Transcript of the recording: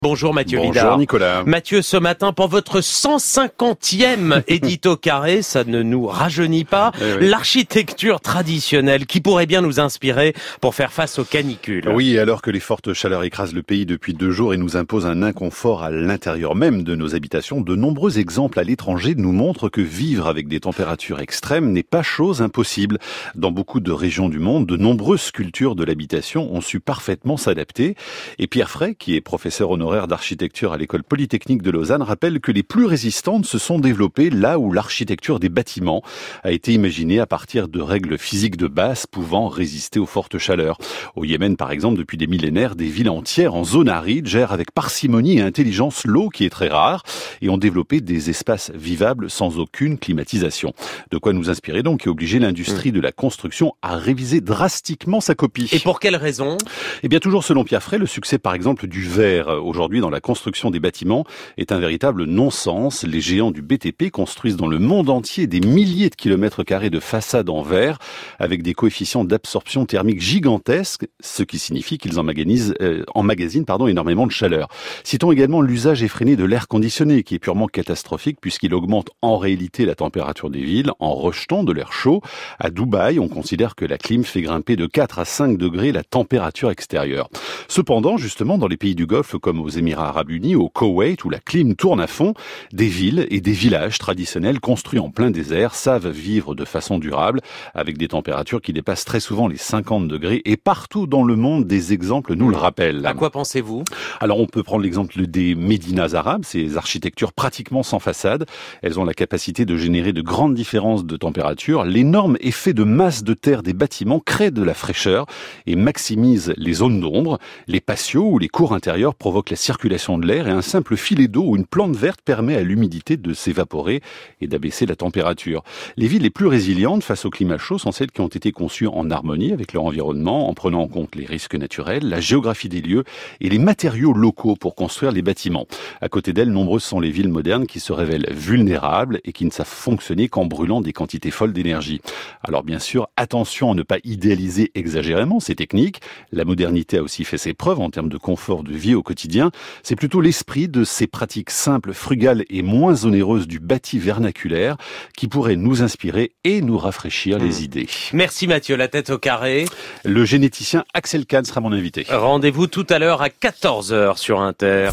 Bonjour Mathieu Bonjour Vidard. Nicolas. Mathieu, ce matin, pour votre 150e édito carré, ça ne nous rajeunit pas, l'architecture traditionnelle qui pourrait bien nous inspirer pour faire face aux canicules. Oui, alors que les fortes chaleurs écrasent le pays depuis 2 jours et nous imposent un inconfort à l'intérieur même de nos habitations, de nombreux exemples à l'étranger nous montrent que vivre avec des températures extrêmes n'est pas chose impossible. Dans beaucoup de régions du monde, de nombreuses cultures de l'habitation ont su parfaitement s'adapter. Et Pierre Frey, qui est professeur honoraire d'architecture à l'école polytechnique de Lausanne, rappelle que les plus résistantes se sont développées là où l'architecture des bâtiments a été imaginée à partir de règles physiques de base pouvant résister aux fortes chaleurs. Au Yémen, par exemple, depuis des millénaires, des villes entières en zone aride gèrent avec parcimonie et intelligence l'eau qui est très rare et ont développé des espaces vivables sans aucune climatisation. De quoi nous inspirer donc et obliger l'industrie de la construction à réviser drastiquement sa copie. Et pour quelle raison ? Eh bien, toujours selon Pierre Frey, le succès par exemple du verre aujourd'hui dans la construction des bâtiments est un véritable non-sens. Les géants du BTP construisent dans le monde entier des milliers de kilomètres carrés de façades en verre avec des coefficients d'absorption thermique gigantesques, ce qui signifie qu'ils emmagasinent énormément de chaleur. Citons également l'usage effréné de l'air conditionné qui est purement catastrophique puisqu'il augmente en réalité la température des villes en rejetant de l'air chaud. À Dubaï, on considère que la clim fait grimper de 4 à 5 degrés la température extérieure. Cependant, justement, dans les pays du Golfe comme aux Émirats Arabes Unis, au Koweït, où la clim tourne à fond, des villes et des villages traditionnels construits en plein désert savent vivre de façon durable avec des températures qui dépassent très souvent les 50 degrés et partout dans le monde, des exemples nous le rappellent. À quoi pensez-vous ? Alors, on peut prendre l'exemple des médinas arabes, ces architectures pratiquement sans façade. Elles ont la capacité de générer de grandes différences de température. L'énorme effet de masse de terre des bâtiments crée de la fraîcheur et maximise les zones d'ombre. Les patios ou les cours intérieurs provoquent la circulation de l'air et un simple filet d'eau ou une plante verte permet à l'humidité de s'évaporer et d'abaisser la température. Les villes les plus résilientes face au climat chaud sont celles qui ont été conçues en harmonie avec leur environnement, en prenant en compte les risques naturels, la géographie des lieux et les matériaux locaux pour construire les bâtiments. À côté d'elles, nombreuses sont les villes modernes qui se révèlent vulnérables et qui ne savent fonctionner qu'en brûlant des quantités folles d'énergie. Alors bien sûr, attention à ne pas idéaliser exagérément ces techniques. La modernité a aussi fait ses preuves en termes de confort de vie au quotidien. C'est plutôt l'esprit de ces pratiques simples, frugales et moins onéreuses du bâti vernaculaire qui pourrait nous inspirer et nous rafraîchir les idées. Merci Mathieu, la tête au carré. Le généticien Axel Kahn sera mon invité. Rendez-vous tout à l'heure à 14h sur Inter.